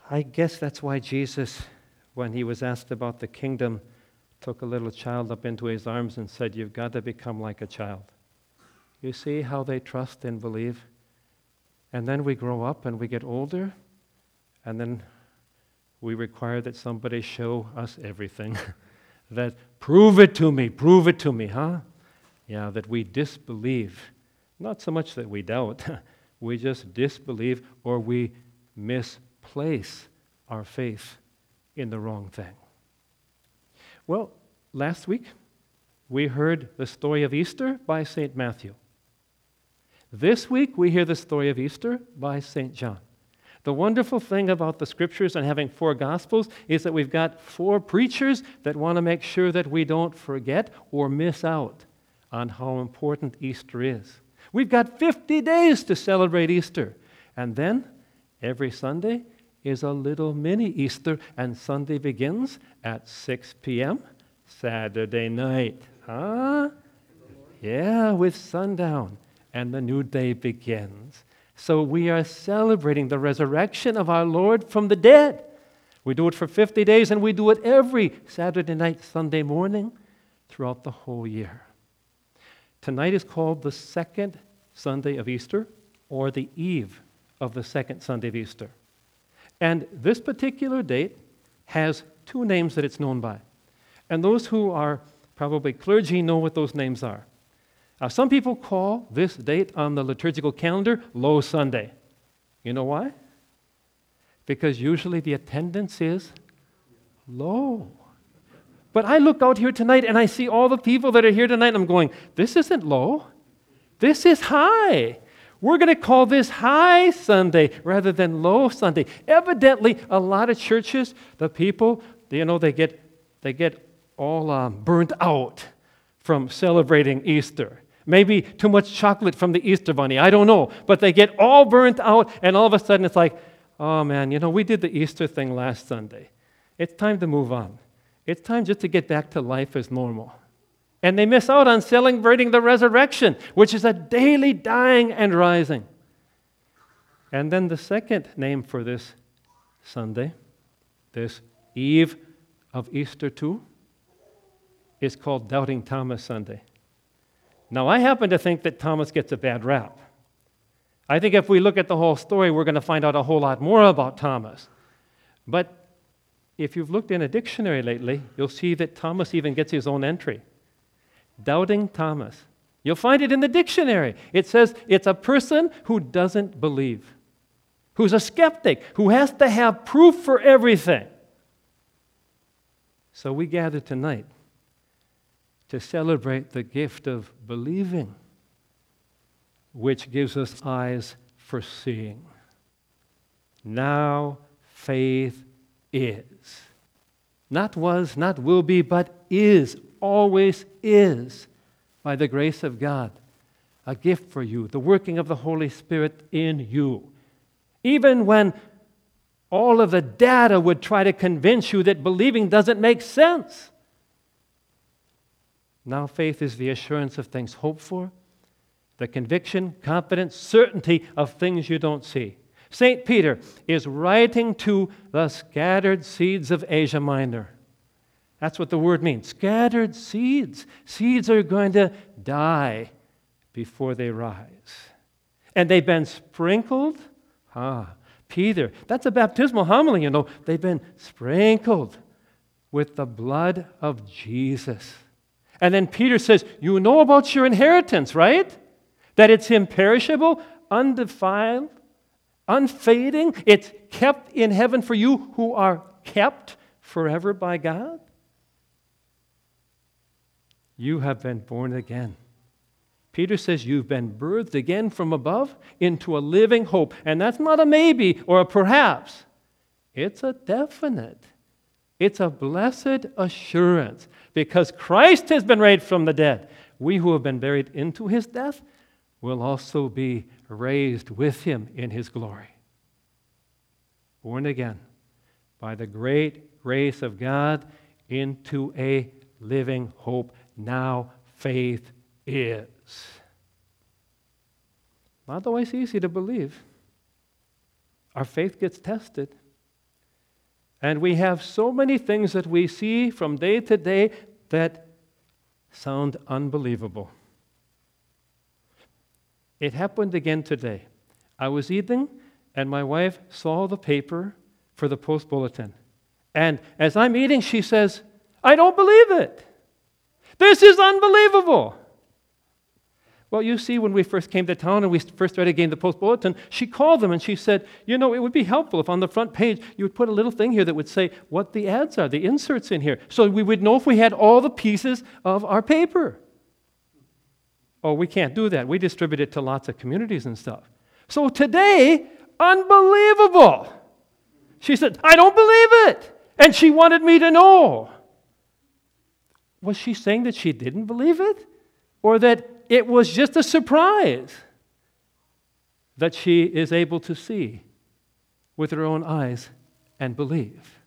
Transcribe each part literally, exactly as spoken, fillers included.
I guess that's why Jesus, when he was asked about the kingdom, took a little child up into his arms and said, you've got to become like a child. You see how they trust and believe? And then we grow up and we get older, and then we require that somebody show us everything. That, prove it to me, prove it to me, huh? Yeah, that we disbelieve. Not so much that we doubt, we just disbelieve, or we misplace our faith in the wrong thing. Well, last week we heard the story of Easter by Saint Matthew. This week we hear the story of Easter by Saint John. The wonderful thing about the Scriptures and having four Gospels is that we've got four preachers that want to make sure that we don't forget or miss out on how important Easter is. We've got fifty days to celebrate Easter. And then, every Sunday is a little mini Easter, and Sunday begins at six p.m. Saturday night. Huh? Yeah, with sundown, and the new day begins. So we are celebrating the resurrection of our Lord from the dead. We do it for fifty days, and we do it every Saturday night, Sunday morning, throughout the whole year. Tonight is called the second Sunday of Easter, or the eve of the second Sunday of Easter. And this particular date has two names that it's known by. And those who are probably clergy know what those names are. Uh, some people call this date on the liturgical calendar Low Sunday. You know why? Because usually the attendance is low. But I look out here tonight and I see all the people that are here tonight and I'm going, this isn't low. This is high. We're going to call this High Sunday rather than Low Sunday. Evidently, a lot of churches, the people, you know, they get they get all um, burnt out from celebrating Easter. Maybe too much chocolate from the Easter bunny. I don't know. But they get all burnt out, and all of a sudden it's like, oh man, you know, we did the Easter thing last Sunday. It's time to move on. It's time just to get back to life as normal. And they miss out on celebrating the resurrection, which is a daily dying and rising. And then the second name for this Sunday, this eve of Easter too, is called Doubting Thomas Sunday. Now, I happen to think that Thomas gets a bad rap. I think if we look at the whole story, we're going to find out a whole lot more about Thomas. But if you've looked in a dictionary lately, you'll see that Thomas even gets his own entry. Doubting Thomas. You'll find it in the dictionary. It says it's a person who doesn't believe, who's a skeptic, who has to have proof for everything. So we gather tonight to celebrate the gift of believing, which gives us eyes for seeing. Now faith is. Not was, not will be, but is, always is, by the grace of God, a gift for you, the working of the Holy Spirit in you. Even when all of the data would try to convince you that believing doesn't make sense. Now faith is the assurance of things hoped for, the conviction, confidence, certainty of things you don't see. Saint Peter is writing to the scattered seeds of Asia Minor. That's what the word means, scattered seeds. Seeds are going to die before they rise. And they've been sprinkled. Ah, Peter, that's a baptismal homily, you know. They've been sprinkled with the blood of Jesus. And then Peter says, you know about your inheritance, right? That it's imperishable, undefiled, unfading. It's kept in heaven for you who are kept forever by God. You have been born again. Peter says you've been birthed again from above into a living hope. And that's not a maybe or a perhaps. It's a definite. It's a blessed assurance. Because Christ has been raised from the dead. We who have been buried into his death will also be raised with him in his glory. Born again by the great grace of God into a living hope. Now faith is. Not always easy to believe. Our faith gets tested. And we have so many things that we see from day to day that sound unbelievable. It happened again today. I was eating, and my wife saw the paper for the Post Bulletin. And as I'm eating, she says, "I don't believe it. This is unbelievable." Well, you see, when we first came to town and we first started getting the Post Bulletin, she called them and she said, you know, it would be helpful if on the front page you would put a little thing here that would say what the ads are, the inserts in here, so we would know if we had all the pieces of our paper. Oh, we can't do that. We distribute it to lots of communities and stuff. So today, unbelievable. She said, "I don't believe it." And she wanted me to know. Was she saying that she didn't believe it? Or that it was just a surprise that she is able to see with her own eyes and believe?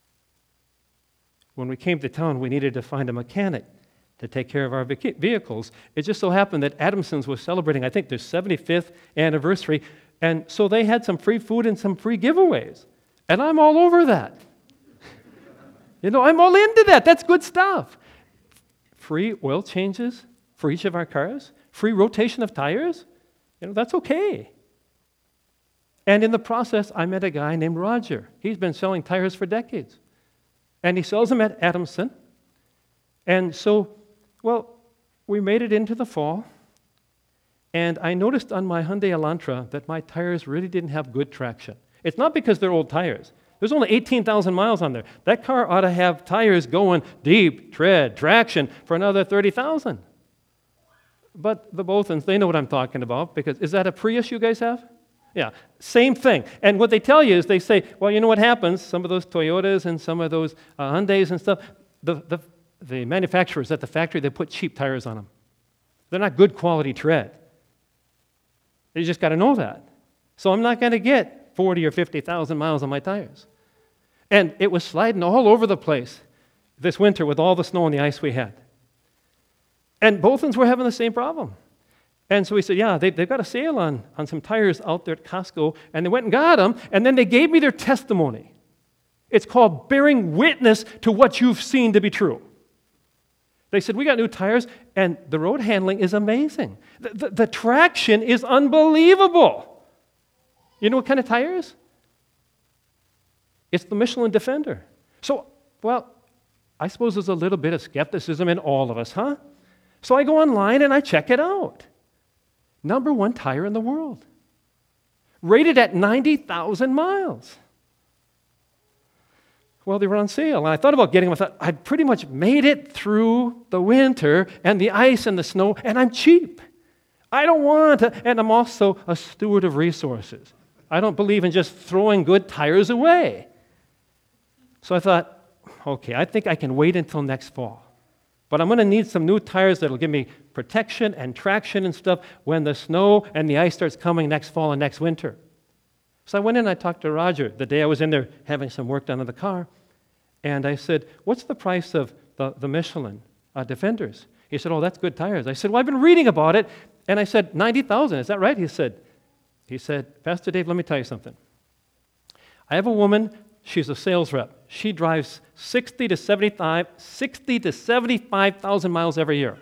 When we came to town, we needed to find a mechanic to take care of our vehicles. It just so happened that Adamson's was celebrating, I think, their seventy-fifth anniversary, and so they had some free food and some free giveaways. And I'm all over that. You know, I'm all into that. That's good stuff. Free oil changes for each of our cars, free rotation of tires, you know, that's okay. And in the process, I met a guy named Roger. He's been selling tires for decades. And he sells them at Adamson. And so, well, we made it into the fall, and I noticed on my Hyundai Elantra that my tires really didn't have good traction. It's not because they're old tires. There's only eighteen thousand miles on there. That car ought to have tires going deep, tread, traction for another thirty thousand. But the Bothans, they know what I'm talking about, because is that a Prius you guys have? Yeah, same thing. And what they tell you is they say, well, you know what happens? Some of those Toyotas and some of those uh, Hyundais and stuff, the, the, the manufacturers at the factory, they put cheap tires on them. They're not good quality tread. You just got to know that. So I'm not going to get forty or fifty thousand miles on my tires. And it was sliding all over the place this winter with all the snow and the ice we had. And Bothans were having the same problem. And so we said, yeah, they, they've got a sale on, on some tires out there at Costco, and they went and got them, and then they gave me their testimony. It's called bearing witness to what you've seen to be true. They said, we got new tires, and the road handling is amazing. The, the, the traction is unbelievable. You know what kind of tires? It's the Michelin Defender. So, well, I suppose there's a little bit of skepticism in all of us, huh? So I go online and I check it out. Number one tire in the world. Rated at ninety thousand miles. Well, they were on sale, and I thought about getting them. I thought, I've pretty much made it through the winter and the ice and the snow, and I'm cheap. I don't want to, and I'm also a steward of resources. I don't believe in just throwing good tires away. So I thought, okay, I think I can wait until next fall. But I'm going to need some new tires that will give me protection and traction and stuff when the snow and the ice starts coming next fall and next winter. So I went in and I talked to Roger the day I was in there having some work done on the car. And I said, what's the price of the, the Michelin uh, Defenders? He said, oh, that's good tires. I said, well, I've been reading about it. And I said, ninety thousand, is that right? He said, he said, Pastor Dave, let me tell you something. I have a woman, she's a sales rep. She drives sixty to seventy-five, sixty to seventy-five thousand miles every year.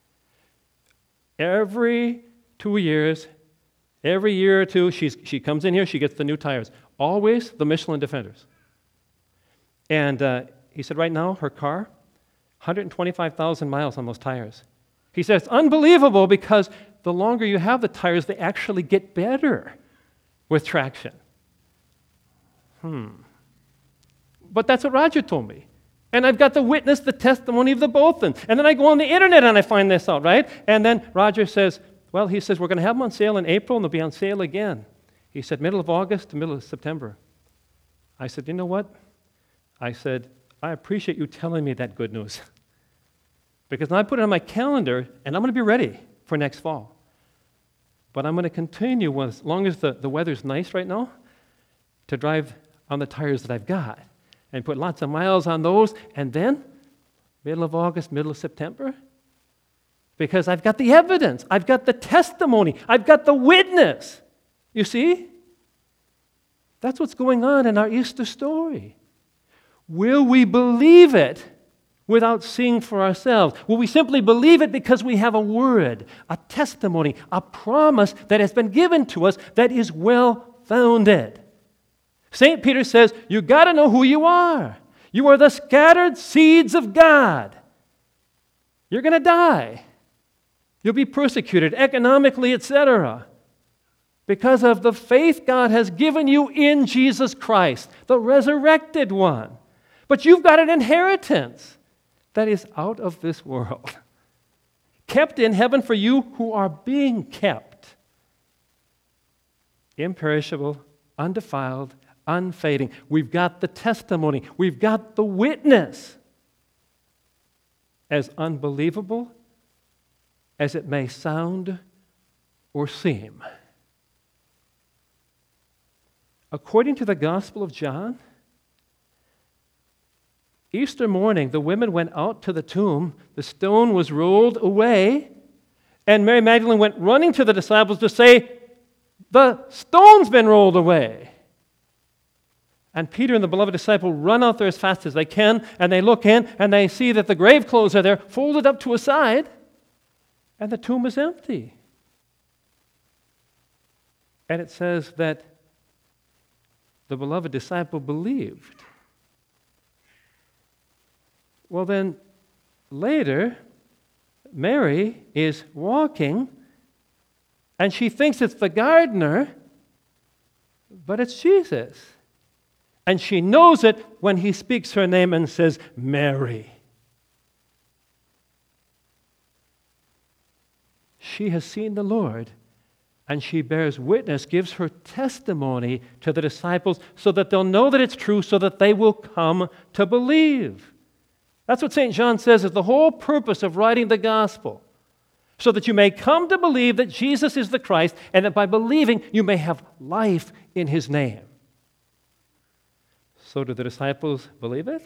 Every two years, every year or two, she's, she comes in here, she gets the new tires. Always the Michelin Defenders. And uh, he said right now, her car, one hundred twenty-five thousand miles on those tires. He said, it's unbelievable because the longer you have the tires, they actually get better with traction. Hmm. But that's what Roger told me. And I've got to witness the testimony of the Bothans. And then I go on the internet and I find this out, right? And then Roger says, well, he says, we're going to have them on sale in April and they'll be on sale again. He said, middle of August to middle of September. I said, you know what? I said, I appreciate you telling me that good news. Because I put it on my calendar and I'm going to be ready for next fall. But I'm going to continue, with, as long as the, the weather's nice right now, to drive on the tires that I've got. And put lots of miles on those, and then, middle of August, middle of September, because I've got the evidence, I've got the testimony, I've got the witness. You see? That's what's going on in our Easter story. Will we believe it without seeing for ourselves? Will we simply believe it because we have a word, a testimony, a promise that has been given to us that is well-founded? Saint Peter says, you've got to know who you are. You are the scattered seeds of God. You're going to die. You'll be persecuted economically, et cetera, because of the faith God has given you in Jesus Christ, the resurrected one. But you've got an inheritance that is out of this world, kept in heaven for you who are being kept. Imperishable, undefiled, unfading. We've got the testimony. We've got the witness. As unbelievable as it may sound or seem. According to the Gospel of John, Easter morning, the women went out to the tomb, the stone was rolled away, and Mary Magdalene went running to the disciples to say, the stone's been rolled away. And Peter and the beloved disciple run out there as fast as they can, and they look in, and they see that the grave clothes are there, folded up to a side, and the tomb is empty. And it says that the beloved disciple believed. Well, then, later, Mary is walking, and she thinks it's the gardener, but it's Jesus. And she knows it when he speaks her name and says, Mary. She has seen the Lord, and she bears witness, gives her testimony to the disciples so that they'll know that it's true, so that they will come to believe. That's what Saint John says is the whole purpose of writing the gospel, so that you may come to believe that Jesus is the Christ, and that by believing you may have life in his name. So do the disciples believe it?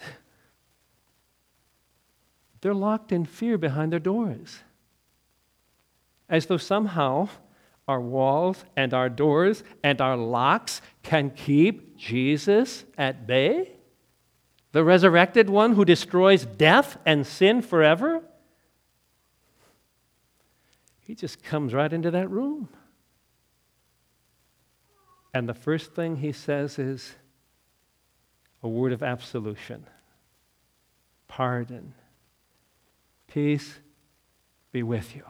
They're locked in fear behind their doors, as though somehow our walls and our doors and our locks can keep Jesus at bay, the resurrected one who destroys death and sin forever. He just comes right into that room. And the first thing he says is a word of absolution, pardon, peace be with you.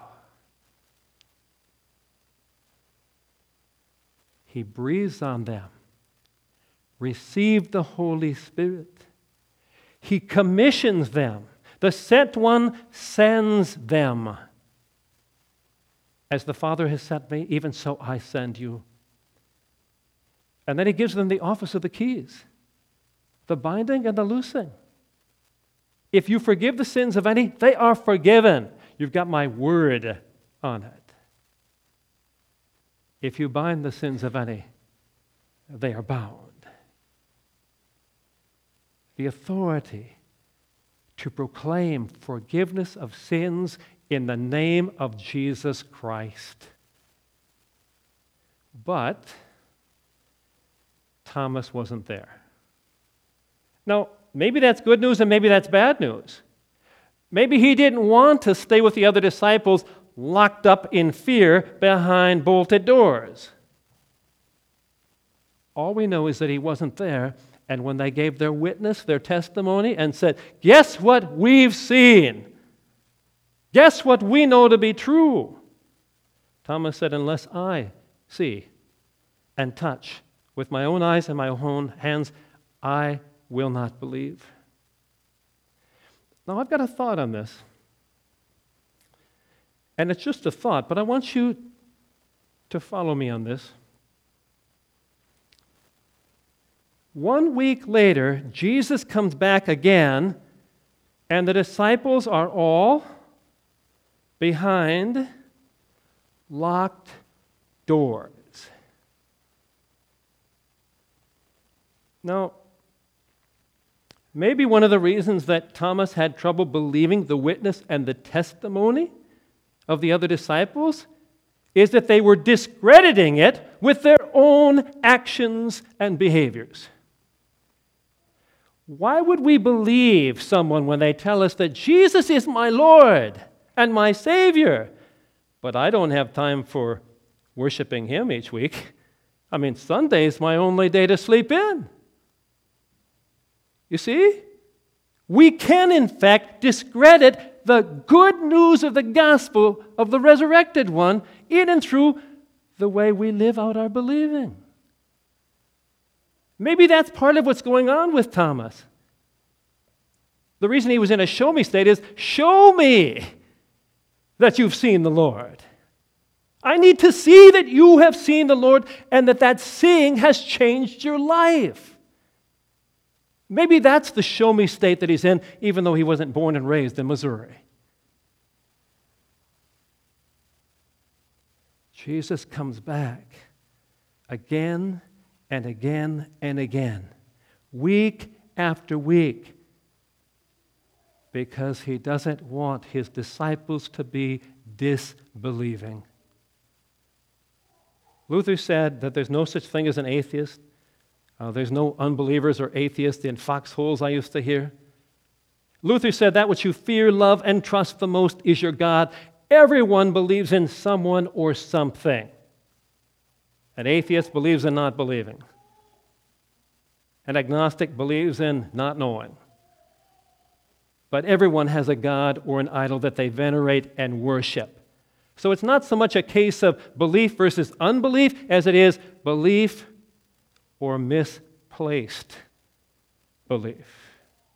He breathes on them, receive the Holy Spirit. He commissions them. The sent one sends them. As the Father has sent me, even so I send you. And then he gives them the office of the keys, the binding and the loosing. If you forgive the sins of any, they are forgiven. You've got my word on it. If you bind the sins of any, they are bound. The authority to proclaim forgiveness of sins in the name of Jesus Christ. But Thomas wasn't there. Now, maybe that's good news and maybe that's bad news. Maybe he didn't want to stay with the other disciples locked up in fear behind bolted doors. All we know is that he wasn't there, and when they gave their witness, their testimony, and said, guess what we've seen? Guess what we know to be true? Thomas said, unless I see and touch with my own eyes and my own hands, I will not believe. Now, I've got a thought on this. And it's just a thought, but I want you to follow me on this. One week later, Jesus comes back again, and the disciples are all behind locked doors. Now, maybe one of the reasons that Thomas had trouble believing the witness and the testimony of the other disciples is that they were discrediting it with their own actions and behaviors. Why would we believe someone when they tell us that Jesus is my Lord and my Savior, but I don't have time for worshiping Him each week? I mean, Sunday's my only day to sleep in. You see? We can, in fact, discredit the good news of the gospel of the resurrected one in and through the way we live out our believing. Maybe that's part of what's going on with Thomas. The reason he was in a show me state is, show me that you've seen the Lord. I need to see that you have seen the Lord and that that seeing has changed your life. Maybe that's the show me state that he's in, even though he wasn't born and raised in Missouri. Jesus comes back again and again and again, week after week, because he doesn't want his disciples to be disbelieving. Luther said that there's no such thing as an atheist. Uh, there's no unbelievers or atheists in foxholes, I used to hear. Luther said that which you fear, love, and trust the most is your God. Everyone believes in someone or something. An atheist believes in not believing. An agnostic believes in not knowing. But everyone has a god or an idol that they venerate and worship. So it's not so much a case of belief versus unbelief as it is belief or misplaced belief.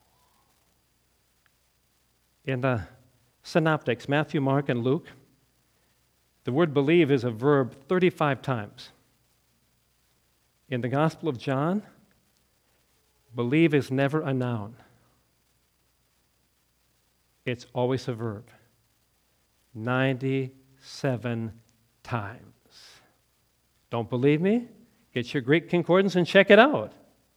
In the synoptics, Matthew, Mark, and Luke, the word believe is a verb thirty-five times. In the Gospel of John, believe is never a noun. It's always a verb. ninety-seven times. Don't believe me? Get your Greek concordance and check it out.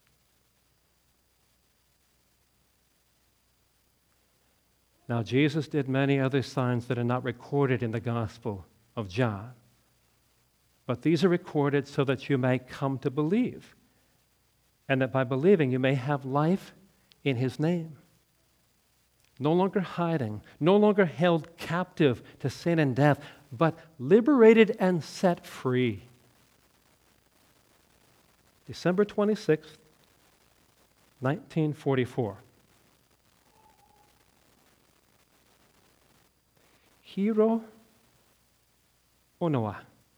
Now, Jesus did many other signs that are not recorded in the Gospel of John. But these are recorded so that you may come to believe, and that by believing you may have life in His name. No longer hiding, no longer held captive to sin and death, but liberated and set free. December twenty-sixth, nineteen forty-four. Hiro Onoa,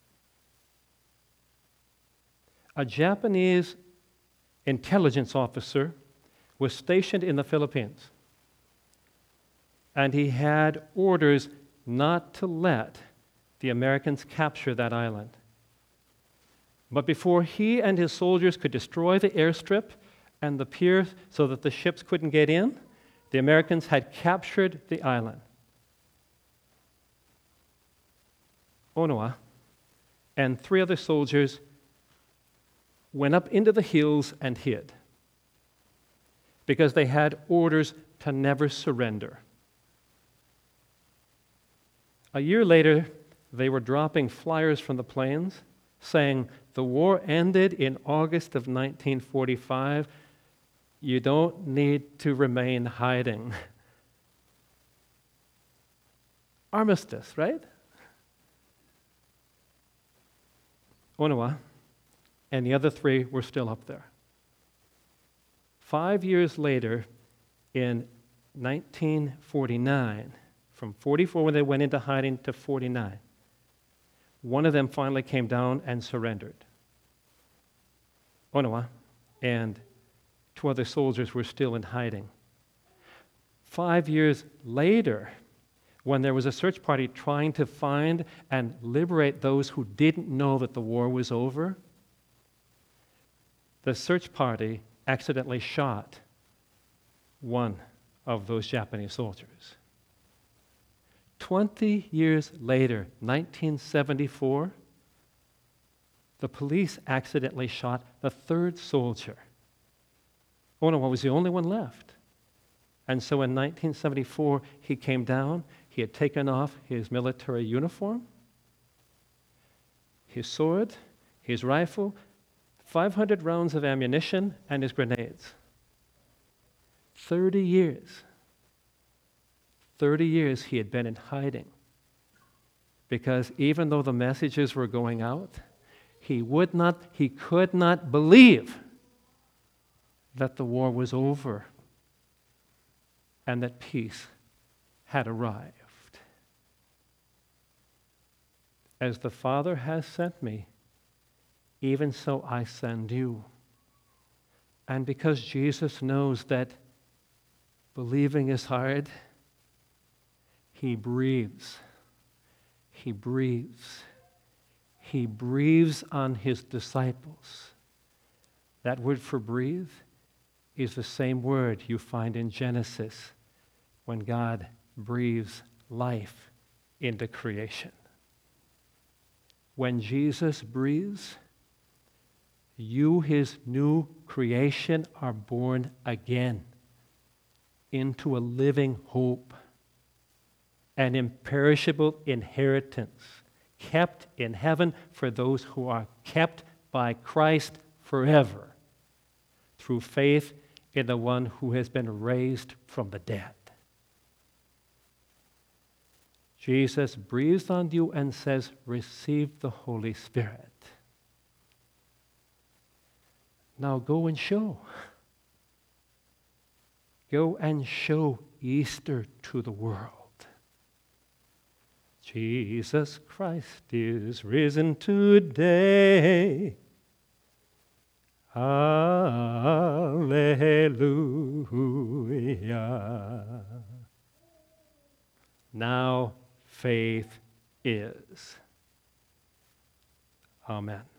a Japanese intelligence officer, was stationed in the Philippines. And he had orders not to let the Americans capture that island. But before he and his soldiers could destroy the airstrip and the pier so that the ships couldn't get in, the Americans had captured the island. Onoa and three other soldiers went up into the hills and hid because they had orders to never surrender. A year later, they were dropping flyers from the planes saying, the war ended in August of nineteen forty-five. You don't need to remain hiding. Armistice, right? Onoa and the other three were still up there. Five years later, in nineteen forty-nine, from forty-four when they went into hiding to forty-nine, one of them finally came down and surrendered. Onoa and two other soldiers were still in hiding. Five years later, when there was a search party trying to find and liberate those who didn't know that the war was over, the search party accidentally shot one of those Japanese soldiers. Twenty years later, nineteen seventy-four, the police accidentally shot the third soldier. Onoa was the only one left. And so in nineteen seventy-four, he came down. He had taken off his military uniform, his sword, his rifle, five hundred rounds of ammunition, and his grenades. thirty years. thirty years he had been in hiding. Because even though the messages were going out, he would not, he could not believe that the war was over and that peace had arrived. As the Father has sent me, even so I send you. And because Jesus knows that believing is hard, he breathes. He breathes. He breathes on his disciples. That word for breathe is the same word you find in Genesis when God breathes life into creation. When Jesus breathes, you, his new creation, are born again into a living hope, an imperishable inheritance, kept in heaven for those who are kept by Christ forever, through faith in the one who has been raised from the dead. Jesus breathes on you and says, receive the Holy Spirit. Now go and show. Go and show Easter to the world. Jesus Christ is risen today. Hallelujah. Now faith is. Amen.